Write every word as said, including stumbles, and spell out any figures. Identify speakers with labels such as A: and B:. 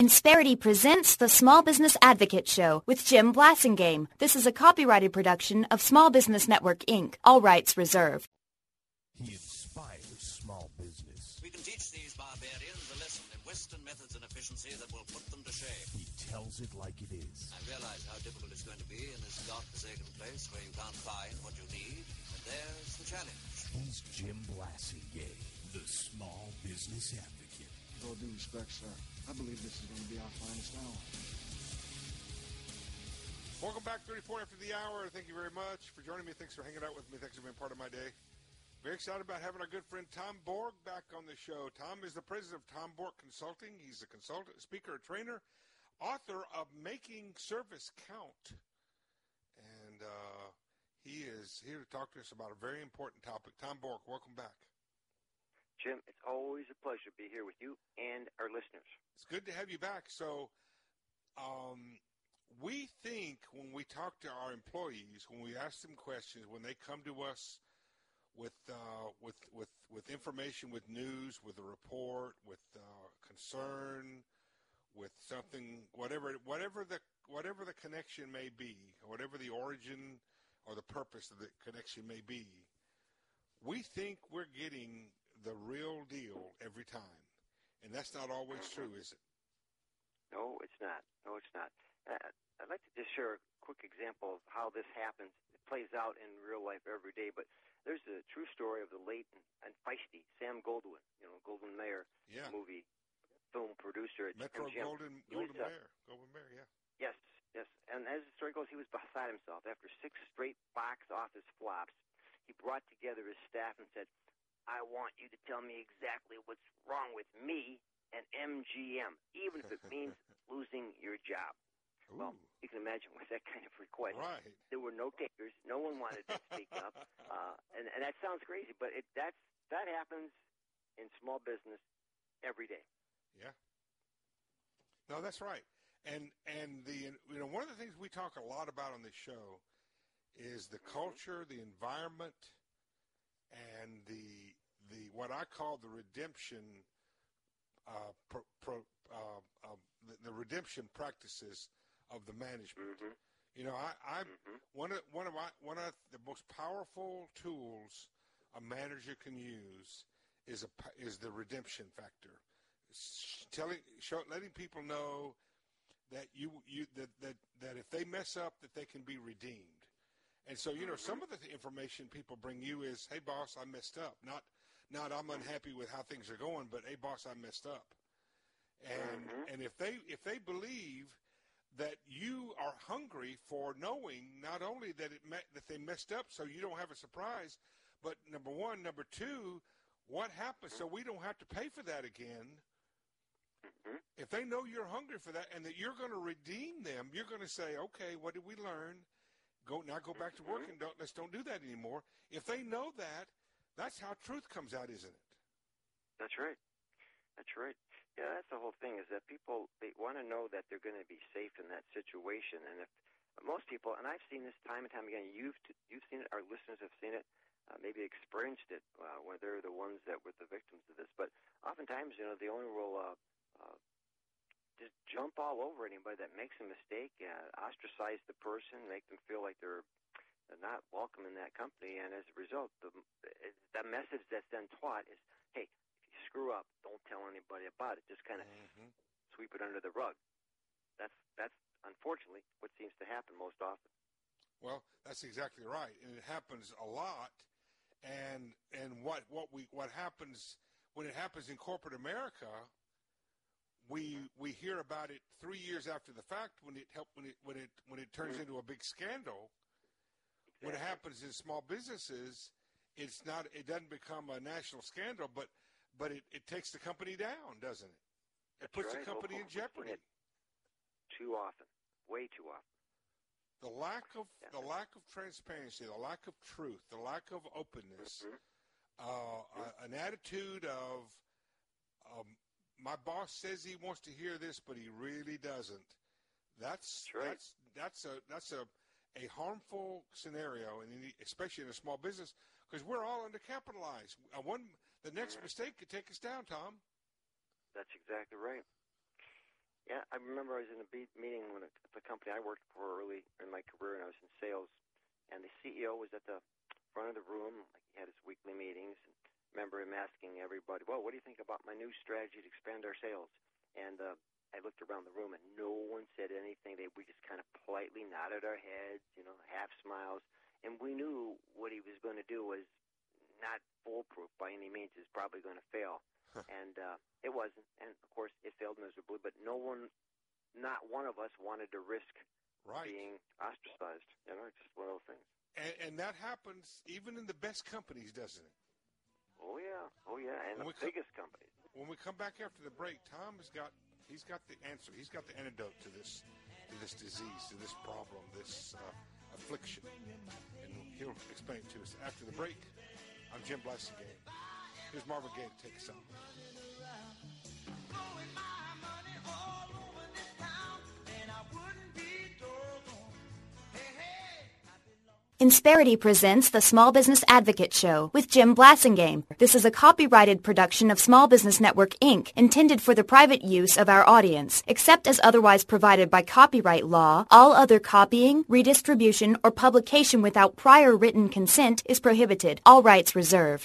A: Insperity presents the Small Business Advocate Show with Jim Blasingame. This is a copyrighted production of Small Business Network, Incorporated. All rights reserved.
B: He inspires small business.
C: We can teach these barbarians a lesson in Western methods and efficiency that will put them to shame.
B: He tells it like it is.
C: I realize how difficult it's going to be in this godforsaken place where you can't find what you need, and there's the challenge.
B: He's Jim Blasingame, the Small Business Advocate.
D: With all due respect, sir, I believe this is going to be our finest hour.
E: Welcome back, thirty-four after the hour. Thank you very much for joining me. Thanks for hanging out with me. Thanks for being part of my day. Very excited about having our good friend Tom Borg back on the show. Tom is the president of Tom Borg Consulting. He's a consultant, speaker, trainer, author of Making Service Count. And uh, he is here to talk to us about a very important topic. Tom Borg, welcome back.
F: Jim, it's always a pleasure to be here with you and our listeners.
E: It's good to have you back. So um, we think when we talk to our employees, when we ask them questions, when they come to us with uh, with with with information, with news, with a report, with uh, concern, with something, whatever whatever the whatever the connection may be, whatever the origin or the purpose of the connection may be, we think we're getting the real deal every time, and that's not always true, is it?
F: No, it's not. No, it's not. Uh, I'd like to just share a quick example of how this happens. It plays out in real life every day, but there's a true story of the late and, and feisty Sam Goldwyn, you know, Golden Mayer
E: yeah.
F: movie film producer at
E: Metro
F: M G M.
E: Golden Golden
F: was, uh,
E: Mayer, Golden Mayer, yeah.
F: Yes, yes. And as the story goes, he was beside himself. After six straight box office flops, he brought together his staff and said, I want you to tell me exactly what's wrong with me and M G M, even if it means losing your job.
E: Ooh.
F: Well, you can imagine with that kind of request,
E: Right.
F: there were no takers. No one wanted to speak up. Uh, and, and that sounds crazy, but it, that's, that happens in small business every day.
E: Yeah. No, that's right. And and the you know one of the things we talk a lot about on this show is the culture, the environment, and the the what I call the redemption uh, pro, pro, uh, uh, the, the redemption practices of the management.
F: Mm-hmm.
E: You know, I, I
F: Mm-hmm.
E: one of one of my one of the most powerful tools a manager can use is a is the redemption factor. Telling, show, letting people know that you you that, that that if they mess up, that they can be redeemed. And so, you know, some of the information people bring you is, "Hey, boss, I messed up." Not not I'm unhappy with how things are going, but, "Hey, boss, I messed up." And
F: Mm-hmm.
E: and if they if they believe that you are hungry for knowing not only that it met, that they messed up, so you don't have a surprise, but number one, number two, what happened so we don't have to pay for that again.
F: Mm-hmm.
E: If they know you're hungry for that and that you're going to redeem them, you're going to say, okay, what did we learn? Go now, go back to work and don't let's don't do that anymore. If they know that, that's how truth comes out, isn't it?
F: That's right. That's right. Yeah, that's the whole thing, is that people, they want to know that they're going to be safe in that situation. And if most people, and I've seen this time and time again, you've you've seen it, our listeners have seen it, uh, maybe experienced it, uh, where they're the ones that were the victims of this. But oftentimes, you know, the owner will uh, uh, just jump all over anybody that makes a mistake, uh, ostracize the person, make them feel like they're, they're not welcome in that company. And as a result, the, the message that's then taught is, hey, screw up, don't tell anybody about it. Just kind of
E: Mm-hmm.
F: sweep it under the rug. That's that's unfortunately what seems to happen most often.
E: Well, that's exactly right, and it happens a lot. And and what what we what happens when it happens in corporate America, we we hear about it three years after the fact when it help when it when it when it turns
F: Mm-hmm.
E: into a big scandal.
F: Exactly.
E: When it happens in small businesses, it's not it doesn't become a national scandal, but but it, it takes the company down, doesn't it? It
F: That's
E: puts
F: right.
E: the company
F: Well,
E: in
F: we've seen
E: jeopardy.
F: it too often, way too often.
E: The lack of
F: Yeah.
E: the lack of transparency, the lack of truth, the lack of openness,
F: Mhm.
E: uh, uh, an attitude of um, my boss says he wants to hear this, but he really doesn't. That's
F: That's right.
E: that's that's a that's a a harmful scenario, and especially in a small business, because we're all undercapitalized. Uh, one the next mistake could take us down, Tom.
F: That's exactly right. Yeah, I remember I was in a be- meeting when at the company I worked for early in my career, and I was in sales, and the C E O was at the front of the room, like he had his weekly meetings, and I remember him asking everybody, well, what do you think about my new strategy to expand our sales? And uh, I looked around the room, and no one said anything. They We just kind of politely nodded our heads, you know, half smiles, and we knew what he was going to do was not foolproof by any means. It's probably going to fail. And uh, it wasn't, and of course it failed miserably. But no one, not one of us, wanted to risk
E: right.
F: being ostracized. You know, it's just one of those things.
E: And, and that happens even in the best companies, doesn't it?
F: Oh yeah, oh yeah, and
E: when
F: the
E: come,
F: biggest companies.
E: When we come back after the break, Tom has got he's got the answer. He's got the antidote to this to this disease, to this problem, this uh, affliction, and he'll explain it to us after the break. I'm Jim Blasingame. Here's Marvin Gaye to take us out.
A: Insperity presents the Small Business Advocate Show with Jim Blasingame. This is a copyrighted production of Small Business Network, Incorporated, intended for the private use of our audience. Except as otherwise provided by copyright law, all other copying, redistribution, or publication without prior written consent is prohibited. All rights reserved.